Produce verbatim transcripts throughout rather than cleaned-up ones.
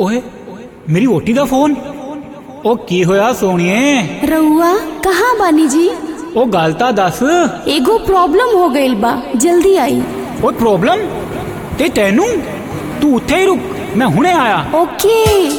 ओए मेरी ओटी दा फोन। ओ की होया सोनिए? रउआ कहाँ बानी जी? ओ गालता दस। एगो प्रॉब्लम हो गइल बा, जल्दी आई। ओ प्रॉब्लम ते तेनू? तू उत्थे ही रुक, मैं हुणे आया। ओके।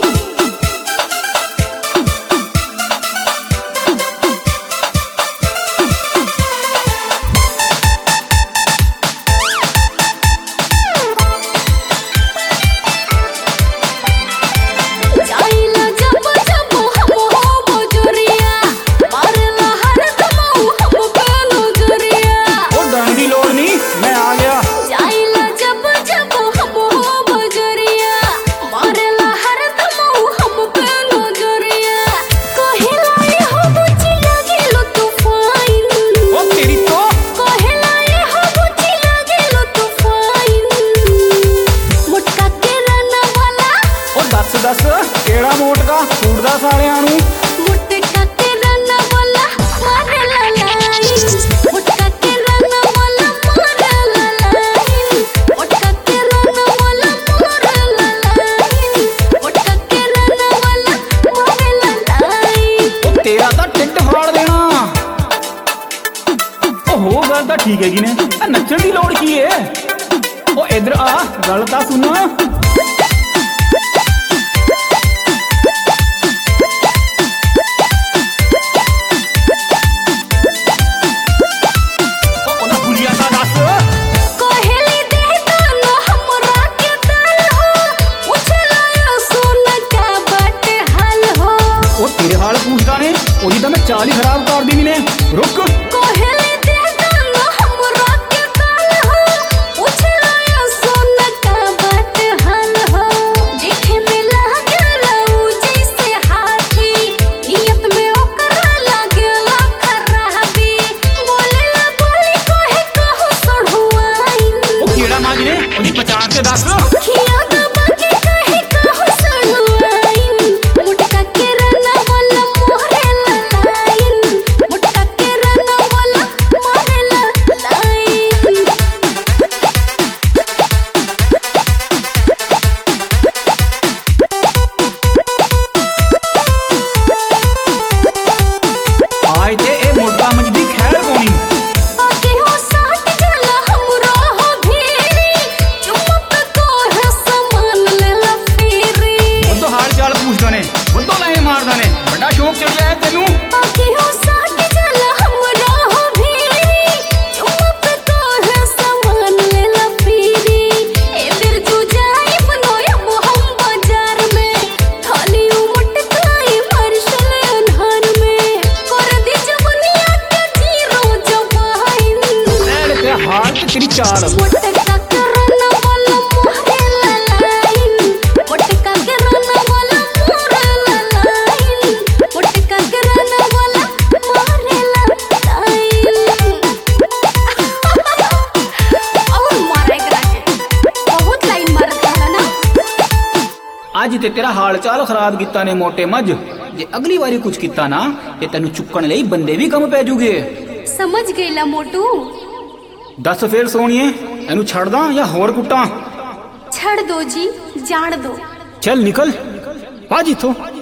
दस केड़ा मोटका फूटदा सालियां नू। मुटका के रन वाला मारे ला लाइन, मुटका के रन वाला मारे ला लाइन, मुटका के रन वाला मारे ला लाइन, मुटका के रन वाला मारे ला लाइन। ओ तेरा तां टिड्ड फाड़ देना। ओ हो गल तां ठीक है कि ने नच्चण दी लोड़ की है? ओ इधर आ, गल तां सुन। तेरे हाल पूछता ने ओदी तो मैं चाल ही खराब कर दी ने। रुक कोहले दे दाना हमरा के ताल हो, पूछ लाया सोना का बात हाल हो। देखे में लागला उ जैसे हाथी, नियत में ओकरा लागला खराबी। बोलेला बोली कोहे कहू सड़ुआई। ओ कीड़ा मांगने ओदी पहचान के दस। खिया दबा के कहे कहू सड़ुआई। मुटका के रना वाला मोरे ला लाइन, मुटका के रना वाला मोरे ला लाइन। आज ते ए मोटा मंजदी खैर कोनी। आके हो साथ जाला हमरा हो भेरी, चुमक को है सामान ले ला फेरी। वो तो हाल चाल पूछदा ने, वो तो नहीं मारदा ने। बड़ा शौक चढ़ गया है तेनू। आके हो साथ जाला हमरा हो भेरी, चुमक को है सामान ले ला फेरी। ए बिरजू जाई बनोया हम बाजार में, खाली उ मुटकाई मारशल अनहार में। कर दी जवनिया के जीरो जवाइन, ऐड ते हाल ते तेरी चाल। मुटका के रन वाला मोरे ला लाइन, मुटका के रन वाला मोरे ला लाइन, मुटका के रन वाला मोरे ला लाइन। और मारे करा के बहुत लाइन मारता है ना। आज ते तेरा हाल चाल खराब किता ने मोटे मज। जे अगली बारी कुछ किता ना ते तेनू चुक्कण लई बंदे भी कम पै जूगे। समझ गईला मोटू। दस फिर सोनिए एनू छड़ दा या होर कुट्टां? छड़ दो जी, जान दो। चल निकल भाज इथों।